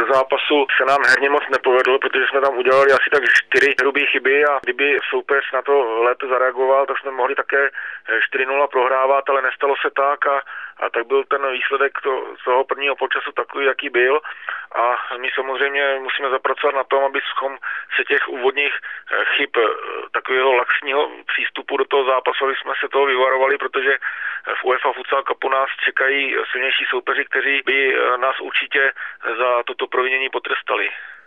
zápasu se nám herně moc nepovedlo, protože jsme tam udělali asi tak 4 hrubé chyby a kdyby soupeř na to lépe zareagoval, tak jsme mohli také 4-0 prohrávat, ale nestalo se tak a tak byl ten výsledek toho prvního počasu takový, jaký byl. A my samozřejmě musíme zapracovat na tom, abychom se těch úvodních chyb takového laxního přístupu do toho zápasu, aby jsme se toho vyvarovali, protože v UEFA Futsal Cupu nás čekají silnější soupeři, kteří by nás určitě za toto provinění potrestali.